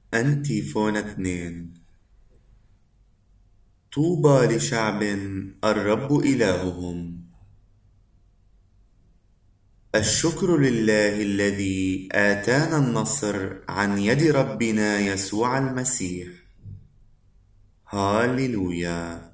أنتيفون 2. طوبى لشعب الرب إلههم. الشكر لله الذي آتانا النصر عن يد ربنا يسوع المسيح. هاليلويا.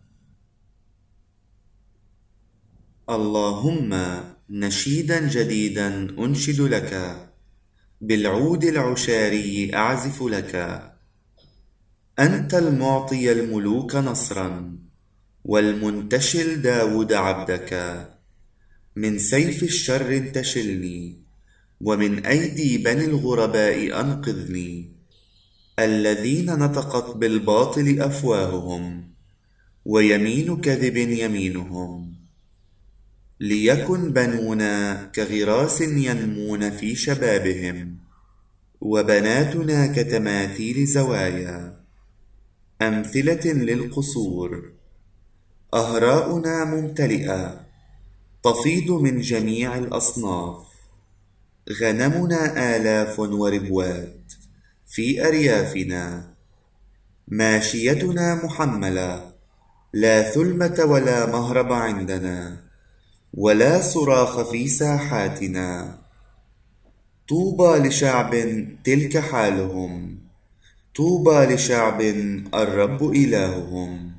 اللهم نشيدا جديدا أنشد لك، بالعود العشاري أعزف لك. أنت المعطي الملوك نصرا، والمنتشل داود عبدك. من سيف الشر انتشلني، ومن أيدي بني الغرباء أنقذني، الذين نطقت بالباطل أفواههم، ويمين كذب يمينهم. ليكن بنونا كغراس ينمون في شبابهم، وبناتنا كتماثيل زوايا، أمثلة للقصور. أهراؤنا ممتلئة، تفيض من جميع الأصناف. غنمنا آلاف وربوات في أريافنا. ماشيتنا محملة، لا ثلمة ولا مهرب عندنا، ولا صراخ في ساحاتنا. طوبى لشعب تلك حالهم، طوبى لشعب الرب إلههم.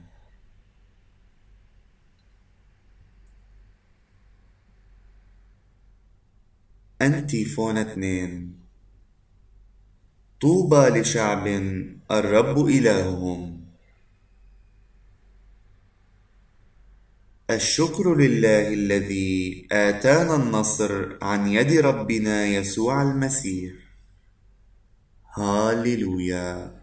أنتيفون 2. طوبى لشعب الرب إلههم. الشكر لله الذي آتانا النصر عن يد ربنا يسوع المسيح. هاليلويا.